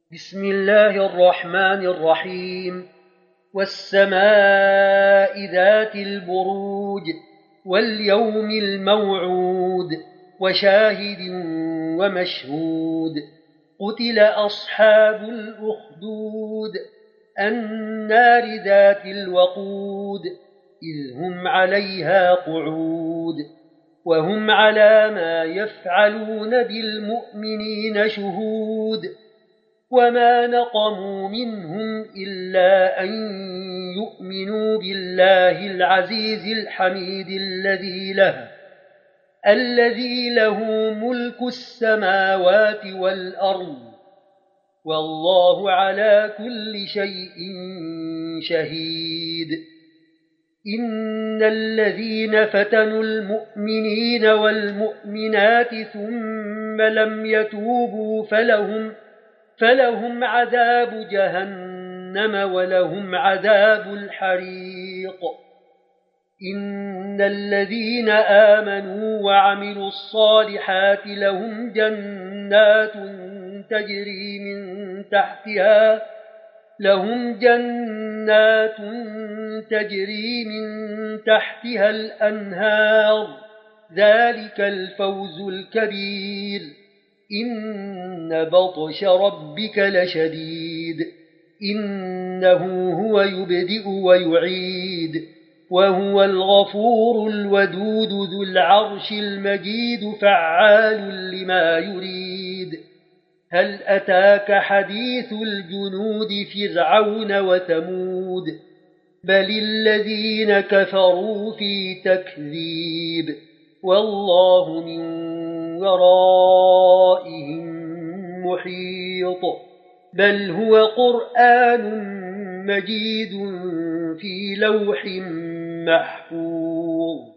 بسم الله الرحمن الرحيم والسماء ذات البروج واليوم الموعود وشاهد ومشهود قتل أصحاب الأخدود النار ذات الوقود إذ هم عليها قعود وهم على ما يفعلون بالمؤمنين شهود وما نقموا منهم إلا أن يؤمنوا بالله العزيز الحميد الذي له ملك السماوات والأرض والله على كل شيء شهيد. إن الذين فتنوا المؤمنين والمؤمنات ثم لم يتوبوا فلهم عذاب جهنم ولهم عذاب الحريق. إن الذين آمنوا وعملوا الصالحات لهم جنات تجري من تحتها الأنهار ذلك الفوز الكبير. إن بطش ربك لشديد إنه هو يبدئ ويعيد وهو الغفور الودود ذو العرش المجيد فعال لما يريد. هل أتاك حديث الجنود فرعون وثمود بل الذين كفروا في تكذيب والله من ورائهم محيط. بل هو قرآن مجيد في لوح محفوظ.